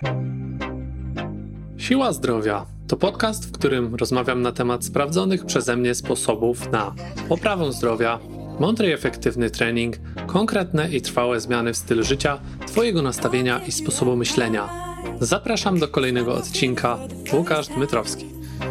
Siła Zdrowia to podcast, w którym rozmawiam na temat sprawdzonych przeze mnie sposobów na poprawę zdrowia, mądry i efektywny trening, konkretne i trwałe zmiany w stylu życia, Twojego nastawienia i sposobu myślenia. Zapraszam do kolejnego odcinka. Łukasz Dmytrowski.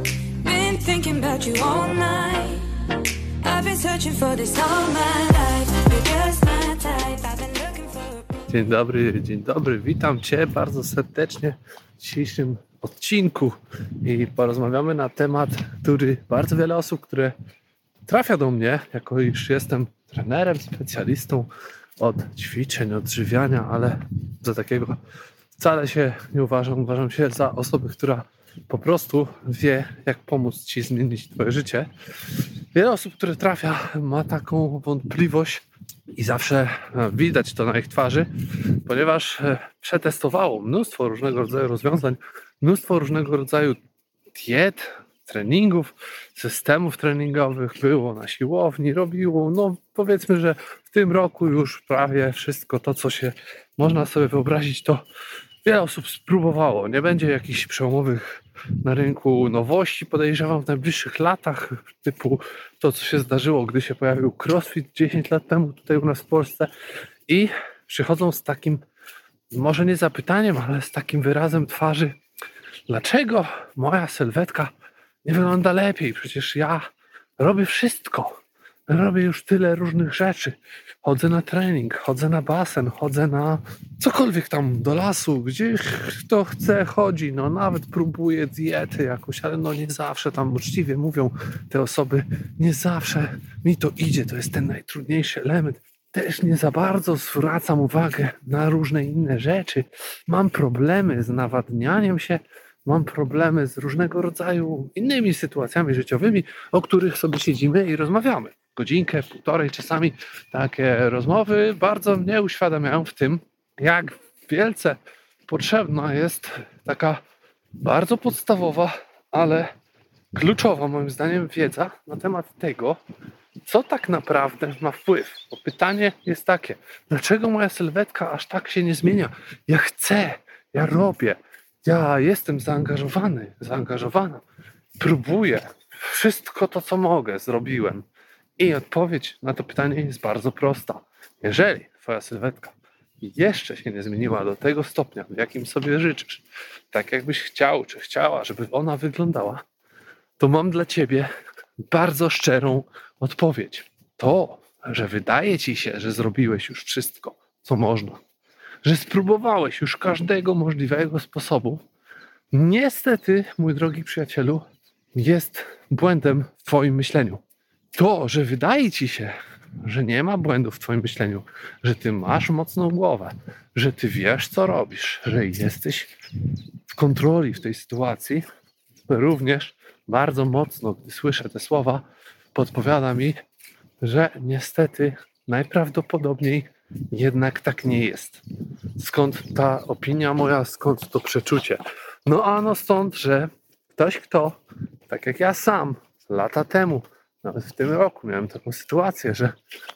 Dzień dobry, witam Cię bardzo serdecznie w dzisiejszym odcinku i porozmawiamy na temat, który bardzo wiele osób, które trafia do mnie, jako iż jestem trenerem, specjalistą od ćwiczeń, odżywiania, ale za takiego wcale się nie uważam się za osobę, która po prostu wie, jak pomóc Ci zmienić Twoje życie. Wiele osób, które trafia, ma taką wątpliwość i zawsze widać to na ich twarzy, ponieważ przetestowało mnóstwo różnego rodzaju rozwiązań, mnóstwo różnego rodzaju diet, treningów, systemów treningowych, było na siłowni, robiło, powiedzmy, że w tym roku już prawie wszystko to, co się można sobie wyobrazić, to wiele osób spróbowało. Nie będzie jakichś przełomowych na rynku nowości, podejrzewam, w najbliższych latach, typu to, co się zdarzyło, gdy się pojawił CrossFit 10 lat temu tutaj u nas w Polsce i przychodzą z takim, może nie zapytaniem, ale z takim wyrazem twarzy: dlaczego moja sylwetka nie wygląda lepiej? Przecież ja robię wszystko. Robię już tyle różnych rzeczy. Chodzę na trening, chodzę na basen, chodzę na cokolwiek tam do lasu, gdzie kto chce chodzi. Nawet próbuję diety jakoś, ale nie zawsze tam uczciwie mówią te osoby. Nie zawsze mi to idzie. To jest ten najtrudniejszy element. Też nie za bardzo zwracam uwagę na różne inne rzeczy. Mam problemy z nawadnianiem się. Mam problemy z różnego rodzaju innymi sytuacjami życiowymi, o których sobie siedzimy i rozmawiamy. Godzinkę, półtorej, czasami takie rozmowy bardzo mnie uświadamiają w tym, jak wielce potrzebna jest taka bardzo podstawowa, ale kluczowa moim zdaniem wiedza na temat tego, co tak naprawdę ma wpływ. Bo pytanie jest takie: dlaczego moja sylwetka aż tak się nie zmienia? Ja chcę, ja robię. Ja jestem zaangażowana, próbuję, wszystko to, co mogę, zrobiłem. I odpowiedź na to pytanie jest bardzo prosta. Jeżeli Twoja sylwetka jeszcze się nie zmieniła do tego stopnia, w jakim sobie życzysz, tak jakbyś chciał czy chciała, żeby ona wyglądała, to mam dla Ciebie bardzo szczerą odpowiedź. To, że wydaje Ci się, że zrobiłeś już wszystko, co można, że spróbowałeś już każdego możliwego sposobu, niestety, mój drogi przyjacielu, jest błędem w Twoim myśleniu. To, że wydaje Ci się, że nie ma błędów w Twoim myśleniu, że Ty masz mocną głowę, że Ty wiesz, co robisz, że jesteś w kontroli w tej sytuacji, również bardzo mocno, gdy słyszę te słowa, podpowiada mi, że niestety najprawdopodobniej jednak tak nie jest. Skąd ta opinia moja, skąd to przeczucie? Stąd, że ktoś, kto, tak jak ja sam, lata temu, nawet w tym roku miałem taką sytuację, że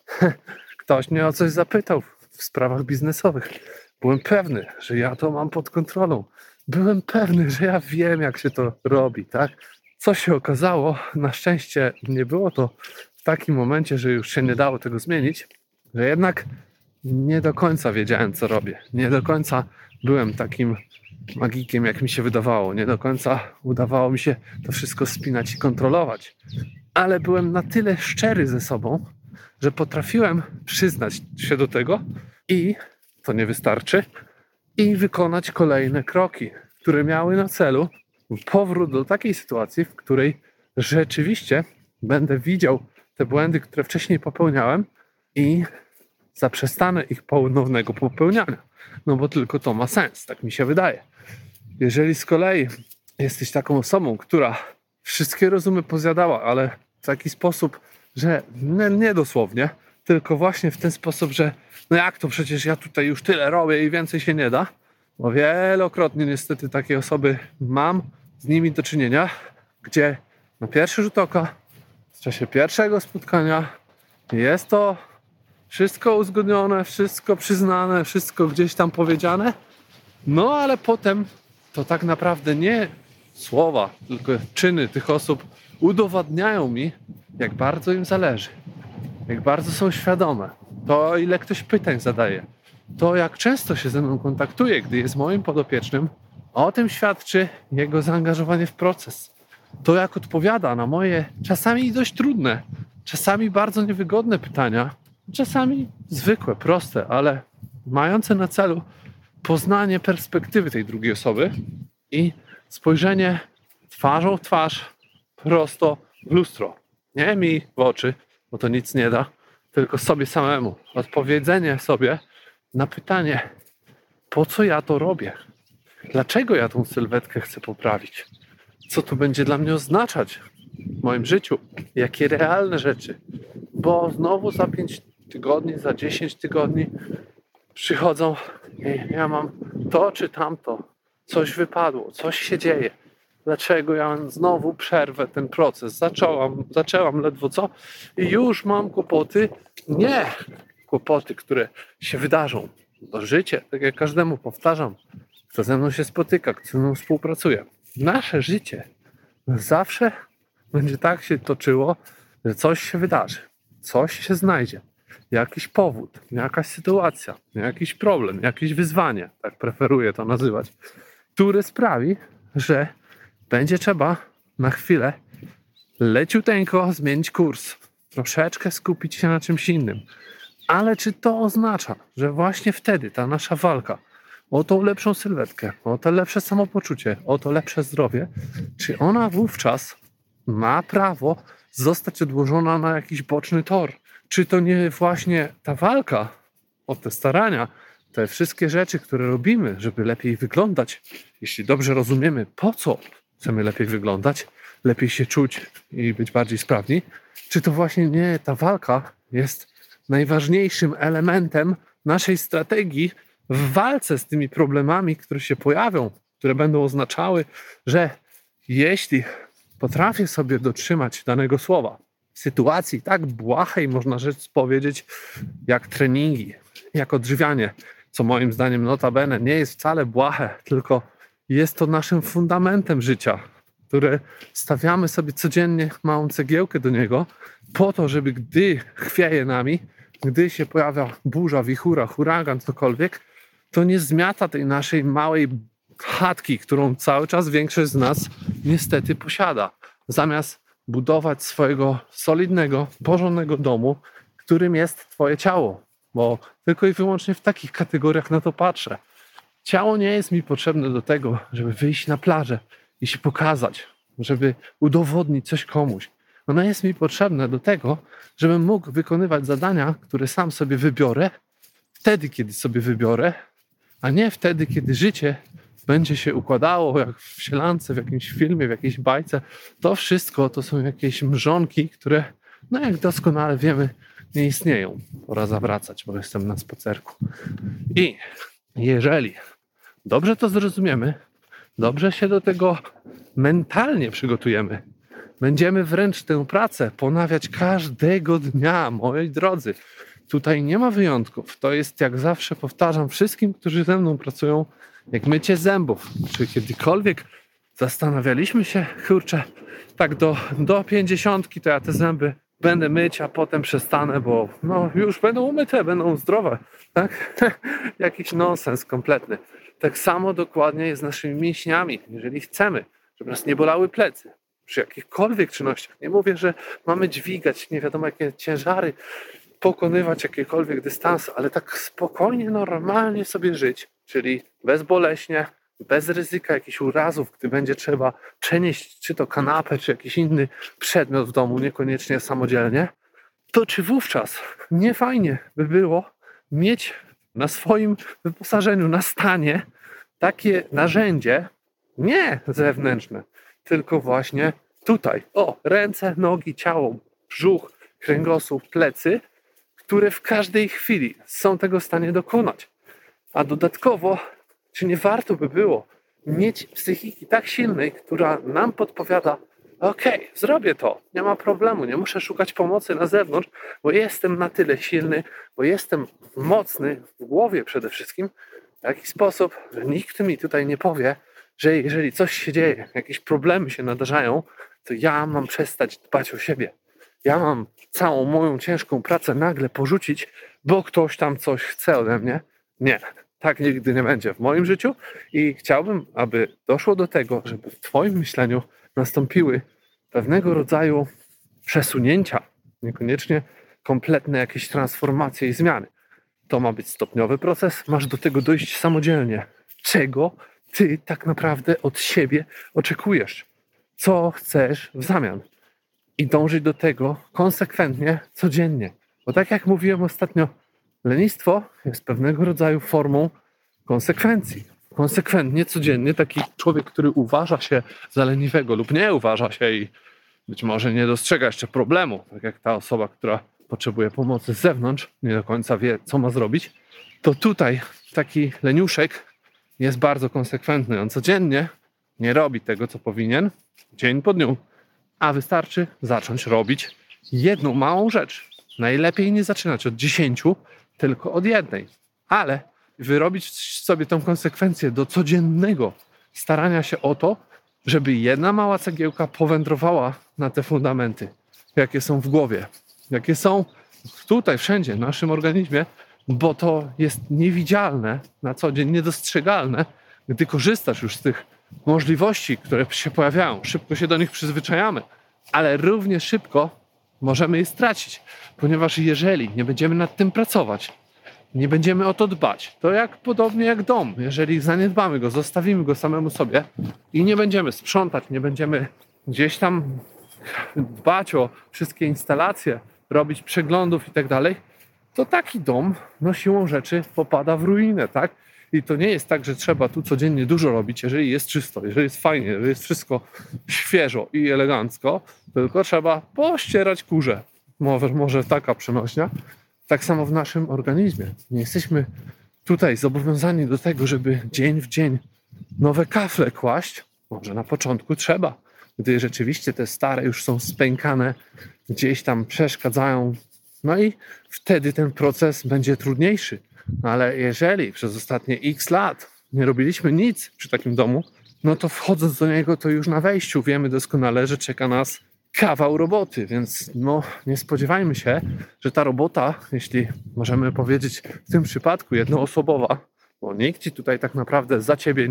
ktoś mnie o coś zapytał w sprawach biznesowych. Byłem pewny, że ja to mam pod kontrolą. Byłem pewny, że ja wiem, jak się to robi, tak? Co się okazało, na szczęście nie było to w takim momencie, że już się nie dało tego zmienić, że jednak nie do końca wiedziałem, co robię. Nie do końca byłem takim magikiem, jak mi się wydawało. Nie do końca udawało mi się to wszystko spinać i kontrolować. Ale byłem na tyle szczery ze sobą, że potrafiłem przyznać się do tego i to nie wystarczy, i wykonać kolejne kroki, które miały na celu powrót do takiej sytuacji, w której rzeczywiście będę widział te błędy, które wcześniej popełniałem i zaprzestanę ich ponownego popełniania. Bo tylko to ma sens, tak mi się wydaje. Jeżeli z kolei jesteś taką osobą, która wszystkie rozumy pozjadała, ale w taki sposób, że nie dosłownie, tylko właśnie w ten sposób, że jak to, przecież ja tutaj już tyle robię i więcej się nie da, bo wielokrotnie niestety takie osoby mam z nimi do czynienia, gdzie na pierwszy rzut oka, w czasie pierwszego spotkania jest to wszystko uzgodnione, wszystko przyznane, wszystko gdzieś tam powiedziane, No ale potem to tak naprawdę nie słowa, tylko czyny tych osób udowadniają mi, jak bardzo im zależy, jak bardzo są świadome, to ile ktoś pytań zadaje, to jak często się ze mną kontaktuje, gdy jest moim podopiecznym, o tym świadczy jego zaangażowanie w proces. To jak odpowiada na moje czasami dość trudne, czasami bardzo niewygodne pytania, czasami zwykłe, proste, ale mające na celu poznanie perspektywy tej drugiej osoby i spojrzenie twarzą w twarz prosto w lustro. Nie mi w oczy, bo to nic nie da, tylko sobie samemu. Odpowiedzenie sobie na pytanie, po co ja to robię? Dlaczego ja tą sylwetkę chcę poprawić? Co to będzie dla mnie oznaczać w moim życiu? Jakie realne rzeczy? Bo znowu za 5 tygodni, za 10 tygodni przychodzą i ja mam to czy tamto. Coś wypadło, coś się dzieje. Dlaczego ja znowu przerwę ten proces? Zaczęłam ledwo co i już mam kłopoty. Nie kłopoty, które się wydarzą. To życie, tak jak każdemu powtarzam, kto ze mną się spotyka, kto ze mną współpracuje. Nasze życie zawsze będzie tak się toczyło, że coś się wydarzy, coś się znajdzie. Jakiś powód, jakaś sytuacja, jakiś problem, jakieś wyzwanie, tak preferuję to nazywać, który sprawi, że będzie trzeba na chwilę leciuteńko zmienić kurs, troszeczkę skupić się na czymś innym. Ale czy to oznacza, że właśnie wtedy ta nasza walka o tą lepszą sylwetkę, o to lepsze samopoczucie, o to lepsze zdrowie, czy ona wówczas ma prawo zostać odłożona na jakiś boczny tor? Czy to nie właśnie ta walka o te starania, te wszystkie rzeczy, które robimy, żeby lepiej wyglądać, jeśli dobrze rozumiemy, po co chcemy lepiej wyglądać, lepiej się czuć i być bardziej sprawni, czy to właśnie nie ta walka jest najważniejszym elementem naszej strategii w walce z tymi problemami, które się pojawią, które będą oznaczały, że jeśli potrafię sobie dotrzymać danego słowa w sytuacji tak błahej, można rzecz powiedzieć, jak treningi, jak odżywianie, co moim zdaniem notabene nie jest wcale błahe, tylko jest to naszym fundamentem życia, które stawiamy sobie codziennie małą cegiełkę do niego po to, żeby gdy chwieje nami, gdy się pojawia burza, wichura, huragan, cokolwiek, to nie zmiata tej naszej małej chatki, którą cały czas większość z nas niestety posiada. Zamiast budować swojego solidnego, porządnego domu, którym jest twoje ciało. Bo tylko i wyłącznie w takich kategoriach na to patrzę. Ciało nie jest mi potrzebne do tego, żeby wyjść na plażę i się pokazać, żeby udowodnić coś komuś. Ono jest mi potrzebne do tego, żebym mógł wykonywać zadania, które sam sobie wybiorę, wtedy, kiedy sobie wybiorę, a nie wtedy, kiedy życie będzie się układało jak w sielance, w jakimś filmie, w jakiejś bajce. To wszystko to są jakieś mrzonki, które, no jak doskonale wiemy, nie istnieją. Pora zawracać, bo jestem na spacerku. I jeżeli dobrze to zrozumiemy, dobrze się do tego mentalnie przygotujemy, będziemy wręcz tę pracę ponawiać każdego dnia, moi drodzy. Tutaj nie ma wyjątków. To jest, jak zawsze powtarzam wszystkim, którzy ze mną pracują, jak mycie zębów. Czy kiedykolwiek zastanawialiśmy się, kurczę, tak do 50 to ja te zęby będę myć, a potem przestanę, bo no już będą umyte, będą zdrowe. Tak? Jakiś nonsens kompletny. Tak samo dokładnie jest z naszymi mięśniami. Jeżeli chcemy, żeby nas nie bolały plecy, przy jakichkolwiek czynnościach, nie mówię, że mamy dźwigać nie wiadomo jakie ciężary, pokonywać jakiekolwiek dystanse, ale tak spokojnie, normalnie sobie żyć, czyli bezboleśnie, bez ryzyka jakichś urazów, gdy będzie trzeba przenieść czy to kanapę, czy jakiś inny przedmiot w domu, niekoniecznie samodzielnie, to czy wówczas nie fajnie by było mieć na swoim wyposażeniu, na stanie takie narzędzie, nie zewnętrzne, tylko właśnie tutaj. O, ręce, nogi, ciało, brzuch, kręgosłup, plecy, które w każdej chwili są tego w stanie dokonać. A dodatkowo, czy nie warto by było mieć psychiki tak silnej, która nam podpowiada, okej, zrobię to, nie ma problemu, nie muszę szukać pomocy na zewnątrz, bo jestem na tyle silny, bo jestem mocny w głowie przede wszystkim, taki sposób, że nikt mi tutaj nie powie, że jeżeli coś się dzieje, jakieś problemy się nadarzają, to ja mam przestać dbać o siebie. Ja mam całą moją ciężką pracę nagle porzucić, bo ktoś tam coś chce ode mnie. Nie, tak nigdy nie będzie w moim życiu i chciałbym, aby doszło do tego, żeby w Twoim myśleniu nastąpiły pewnego rodzaju przesunięcia, niekoniecznie kompletne jakieś transformacje i zmiany. To ma być stopniowy proces, masz do tego dojść samodzielnie. Czego Ty tak naprawdę od siebie oczekujesz? Co chcesz w zamian? I dążyć do tego konsekwentnie, codziennie. Bo tak jak mówiłem ostatnio, lenistwo jest pewnego rodzaju formą konsekwencji. Konsekwentnie, codziennie taki człowiek, który uważa się za leniwego lub nie uważa się i być może nie dostrzega jeszcze problemu, tak jak ta osoba, która potrzebuje pomocy z zewnątrz, nie do końca wie, co ma zrobić, to tutaj taki leniuszek jest bardzo konsekwentny. On codziennie nie robi tego, co powinien, dzień po dniu, a wystarczy zacząć robić jedną małą rzecz. Najlepiej nie zaczynać od 10, tylko od jednej. Ale wyrobić sobie tą konsekwencję do codziennego starania się o to, żeby jedna mała cegiełka powędrowała na te fundamenty, jakie są w głowie, jakie są tutaj, wszędzie, w naszym organizmie, bo to jest niewidzialne na co dzień, niedostrzegalne, gdy korzystasz już z tych możliwości, które się pojawiają. Szybko się do nich przyzwyczajamy, ale równie szybko możemy je stracić, ponieważ jeżeli nie będziemy nad tym pracować, nie będziemy o to dbać, to podobnie jak dom, jeżeli zaniedbamy go, zostawimy go samemu sobie i nie będziemy sprzątać, nie będziemy gdzieś tam dbać o wszystkie instalacje, robić przeglądów i tak dalej, to taki dom siłą rzeczy popada w ruinę, tak? I to nie jest tak, że trzeba tu codziennie dużo robić, jeżeli jest czysto, jeżeli jest fajnie, jeżeli jest wszystko świeżo i elegancko, tylko trzeba pościerać kurze. Może taka przenośnia. Tak samo w naszym organizmie. Nie jesteśmy tutaj zobowiązani do tego, żeby dzień w dzień nowe kafle kłaść. Może na początku trzeba, gdy rzeczywiście te stare już są spękane, gdzieś tam przeszkadzają. No i wtedy ten proces będzie trudniejszy. Ale jeżeli przez ostatnie x lat nie robiliśmy nic przy takim domu, no to wchodząc do niego, to już na wejściu wiemy doskonale, że czeka nas kawał roboty, więc nie spodziewajmy się, że ta robota, jeśli możemy powiedzieć w tym przypadku jednoosobowa, bo nikt ci tutaj tak naprawdę za ciebie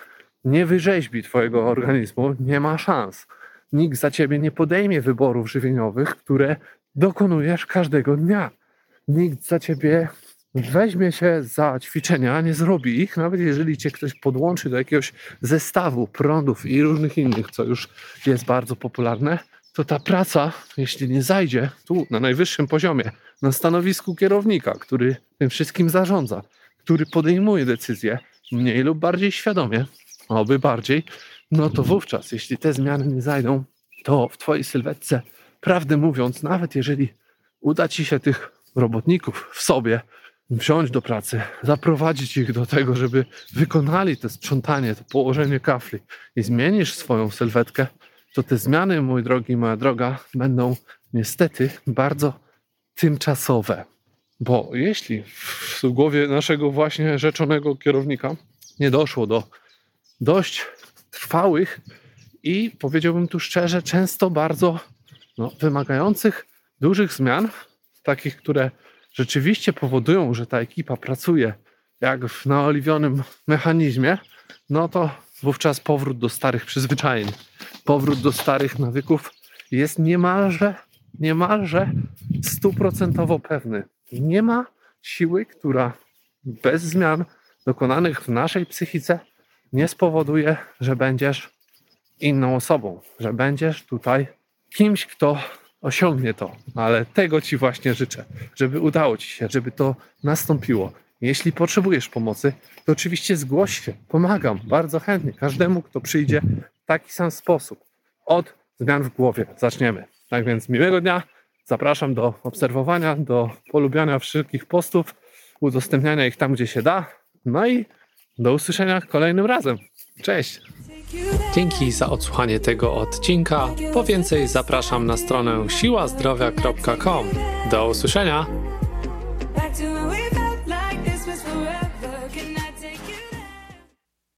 nie wyrzeźbi twojego organizmu, nie ma szans. Nikt za ciebie nie podejmie wyborów żywieniowych, które dokonujesz każdego dnia. Nikt za ciebie weźmie się za ćwiczenia, nie zrobi ich, nawet jeżeli cię ktoś podłączy do jakiegoś zestawu prądów i różnych innych, co już jest bardzo popularne, to ta praca, jeśli nie zajdzie tu na najwyższym poziomie, na stanowisku kierownika, który tym wszystkim zarządza, który podejmuje decyzje mniej lub bardziej świadomie, oby bardziej, no to wówczas, jeśli te zmiany nie zajdą, to w twojej sylwetce, prawdę mówiąc, nawet jeżeli uda ci się tych robotników w sobie wziąć do pracy, zaprowadzić ich do tego, żeby wykonali to sprzątanie, to położenie kafli i zmienisz swoją sylwetkę, to te zmiany, mój drogi, moja droga, będą niestety bardzo tymczasowe. Bo jeśli w głowie naszego właśnie rzeczonego kierownika nie doszło do dość trwałych i powiedziałbym tu szczerze, często bardzo wymagających dużych zmian, takich, które rzeczywiście powodują, że ta ekipa pracuje jak w naoliwionym mechanizmie, no to wówczas powrót do starych przyzwyczajeń, powrót do starych nawyków jest niemalże 100% pewny. Nie ma siły, która bez zmian dokonanych w naszej psychice nie spowoduje, że będziesz inną osobą, że będziesz tutaj kimś, kto osiągnie to. Ale tego ci właśnie życzę, żeby udało ci się, żeby to nastąpiło. Jeśli potrzebujesz pomocy, to oczywiście zgłoś się. Pomagam bardzo chętnie każdemu, kto przyjdzie w taki sam sposób. Od zmian w głowie zaczniemy. Tak więc miłego dnia. Zapraszam do obserwowania, do polubiania wszelkich postów, udostępniania ich tam, gdzie się da. No i do usłyszenia kolejnym razem. Cześć! Dzięki za odsłuchanie tego odcinka. Po więcej zapraszam na stronę siłazdrowia.com. Do usłyszenia!